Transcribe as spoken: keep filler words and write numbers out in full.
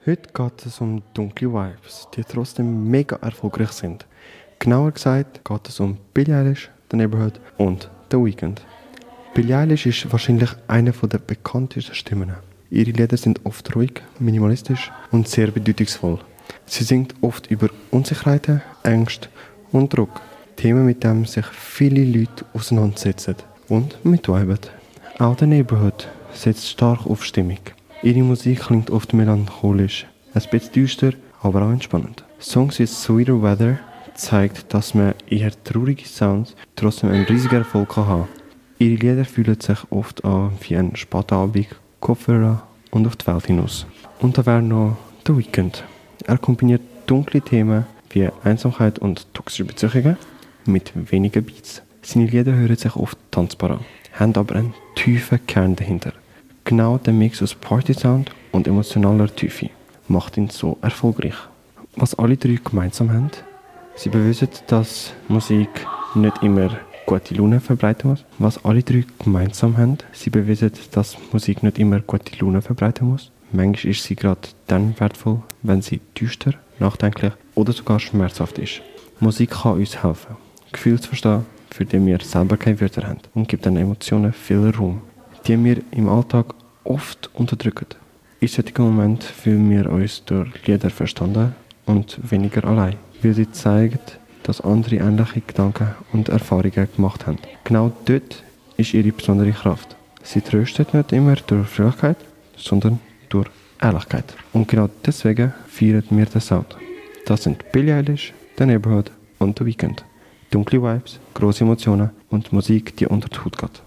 Heute geht es um dunkle Vibes, die trotzdem mega erfolgreich sind. Genauer gesagt geht es um Billie Eilish, The Neighborhood und The Weeknd. Billie Eilish ist wahrscheinlich eine der bekanntesten Stimmen. Ihre Lieder sind oft ruhig, minimalistisch und sehr bedeutungsvoll. Sie singt oft über Unsicherheiten, Ängste und Druck. Themen, mit denen sich viele Leute auseinandersetzen und mitviben. Auch The Neighborhood setzt stark auf Stimmung. Ihre Musik klingt oft melancholisch, ein bisschen düster, aber auch entspannend. Songs wie Sweeter Weather zeigt, dass man eher traurige Sounds trotzdem einen riesigen Erfolg kann haben. Ihre Lieder fühlen sich oft an wie ein Spatabend, Kopfhörer und auf die Welt hinaus. Und da wäre noch The Weeknd. Er kombiniert dunkle Themen wie Einsamkeit und toxische Beziehungen mit wenigen Beats. Seine Lieder hören sich oft tanzbar an, haben aber einen tiefen Kern dahinter. Genau der Mix aus Party-Sound und emotionaler Tiefe macht ihn so erfolgreich. Was alle drei gemeinsam haben, sie beweisen, dass Musik nicht immer gute Laune verbreiten muss. Was alle drei gemeinsam haben, sie beweisen, dass Musik nicht immer gute Laune verbreiten muss. Manchmal ist sie gerade dann wertvoll, wenn sie düster, nachdenklich oder sogar schmerzhaft ist. Musik kann uns helfen, Gefühle zu verstehen, für die wir selber keine Wörter haben, und gibt den Emotionen viel Raum, die wir im Alltag oft unterdrücken. In solchen Momenten fühlen wir uns durch Lieder verstanden und weniger allein, weil sie zeigen, dass andere ähnliche Gedanken und Erfahrungen gemacht haben. Genau dort ist ihre besondere Kraft. Sie tröstet nicht immer durch Fröhlichkeit, sondern durch Ehrlichkeit. Und genau deswegen feiern wir den Sound. Das sind Billie Eilish, The Neighborhood und The Weeknd. Dunkle Vibes, grosse Emotionen und Musik, die unter die Haut geht.